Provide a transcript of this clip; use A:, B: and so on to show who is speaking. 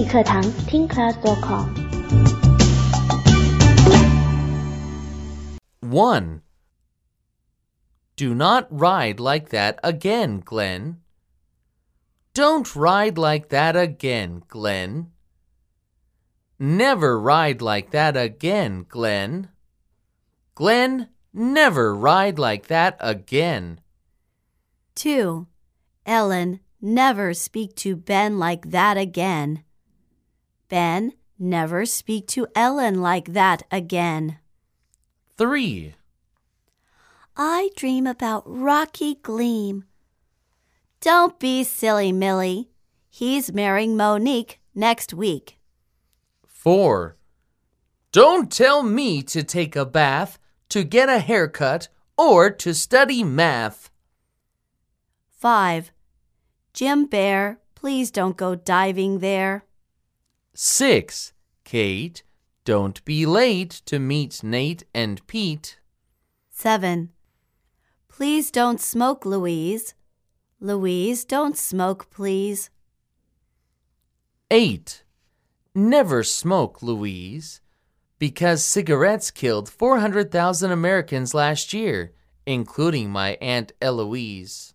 A: 语课堂听 class.com。
B: 1. Do not ride like that again, Glenn. Don't ride like that again, Glenn. Never ride like that again, Glenn. Glenn, never ride like that again.
C: 2. Ellen, never speak to Ben like that again. Ben, never speak to Ellen like that again.
B: 3.
C: I dream about Rocky Gleam. Don't be silly, Millie. He's marrying Monique next week.
B: 4. Don't tell me to take a bath, to get a haircut, or to study math.
C: 5. Jim Bear, please don't go diving there.
B: 6. Kate, don't be late to meet Nate and Pete.
C: 7. Please don't smoke, Louise. Louise, don't smoke, please.
B: 8. Never smoke, Louise, because cigarettes killed 400,000 Americans last year, including my Aunt Eloise.